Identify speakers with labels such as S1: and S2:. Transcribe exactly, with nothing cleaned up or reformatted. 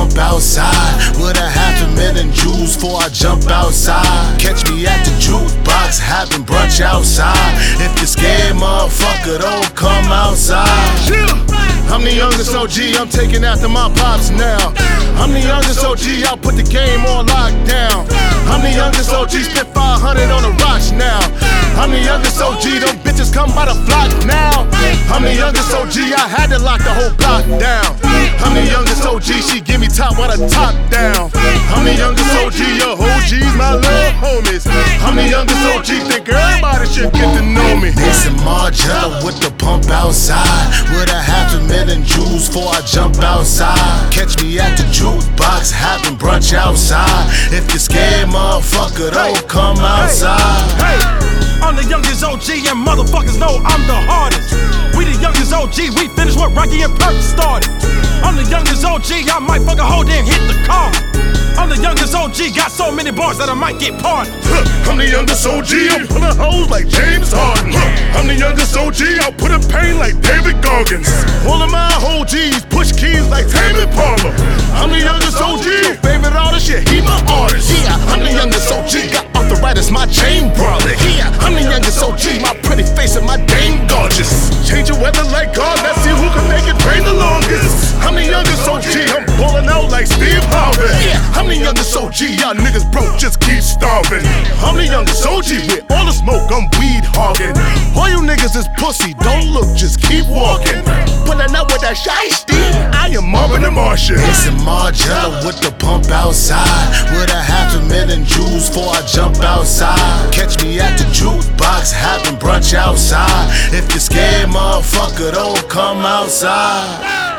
S1: pump outside with a half a million Jews before I jump outside. Catch me at the jukebox having brunch outside. If you're scared, motherfucker, don't come outside. I'm the youngest O G, I'm taking after my pops now. I'm the youngest O G, I'll put the game on lockdown. I'm the youngest O G, spent five hundred on the rocks now. I'm the youngest O G, them bitches come by the flock now. I'm the youngest O G, I had to lock the whole block down. I'm the youngest O G, she give me top while the top down. I'm the youngest O G, your O Gs, my little homies. I'm the youngest O G, think everybody should get to know me. Mason Margiela with the pump outside, with a half a million Jews before I jump outside. Catch me at the jukebox having brunch outside. If you're scared, motherfucker, don't come outside.
S2: Hey, I'm the youngest O G and motherfuckers know I'm the hardest. We the youngest O G, we finished what Rocky and Perk started. I'm the youngest O G, I might fuck a hoe then hit the car. I'm the youngest O G, got so many bars that I might get pardoned.
S3: I'm the youngest O G, I'm pulling hoes like James Harden. I'm the youngest O G, I'll put in pain like David Goggins. All of my O Gs push keys like Tame Impala. I'm the youngest O G, favorite artist, yeah, he my artist.
S1: Yeah, I'm the youngest O G, got arthritis, my chain brother. Yeah, I'm the youngest O G, my pretty face and my dame gorgeous.
S3: Change the weather like God, let's see who can make it rain the longest. I'm the youngest O G, I'm balling out like Steve Harvey.
S1: Yeah, I'm the youngest O G,
S3: Y'all niggas broke, just keep starving. I'm the youngest O G, with all the smoke, I'm weed hogging. All you niggas is pussy, don't look, just keep walking. Pulling up with that shiesty, I am Marvin and Martian.
S1: Mason Margiela with the pump outside, with a half a million Jews before I jump outside. Catch me at the jukebox having brunch outside. If you're scared, motherfucker, don't come outside.